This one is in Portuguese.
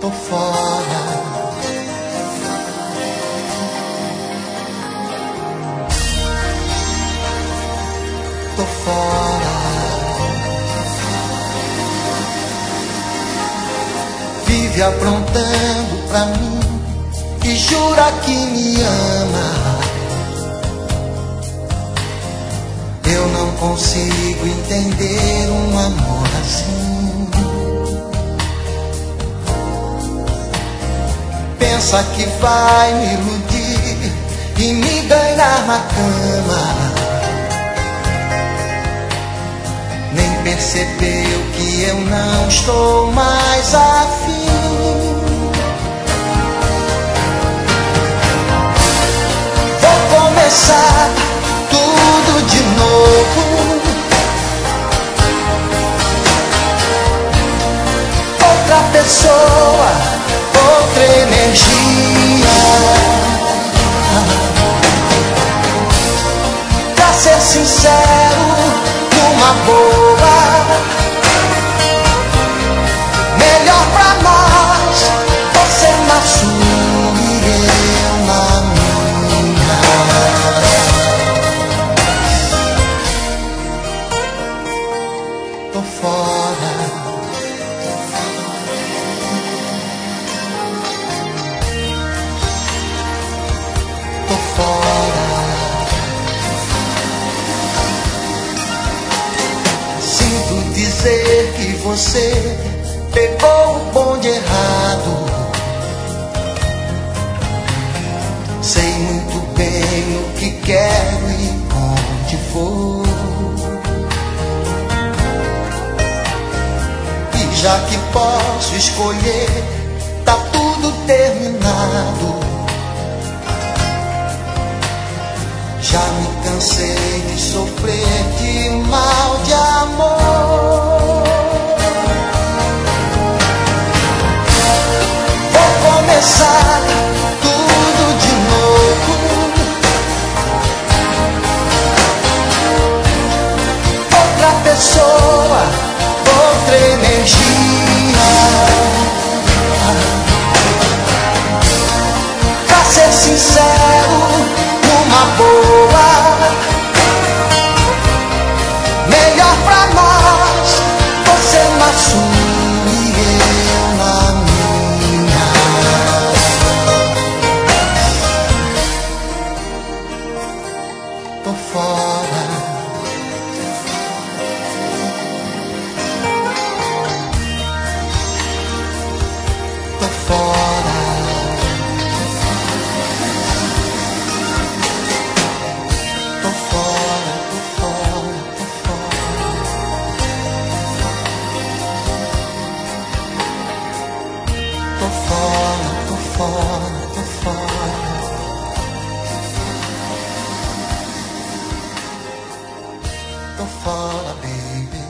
tô fora. Tô fora. Vive aprontando pra mim e jura que me ama. Eu não consigo entender um amor assim. Pensa que vai me iludir e me ganhar na cama. Nem percebeu que eu não estou mais afim. Vou começar tudo de novo. Outra pessoa, outra energia. Pra ser sincero, numa boa, melhor pra nós, você na sua e eu na minha. Tô fora. Tô fora. Sinto dizer que você pegou o bonde errado. Sei muito bem o que quero e onde vou. E já que posso escolher, tá tudo terminado. Já me cansei de sofrer de mal de amor. Vou começar tudo de novo. Outra pessoa, outra energia. Pra ser sincero, numa boa, melhor pra nós, você na sua e eu na minha. Tô fora. Tô fora. Tô fora, tô fora, tô fora. Tô fora, tô fora, tô fora. Tô fora, baby.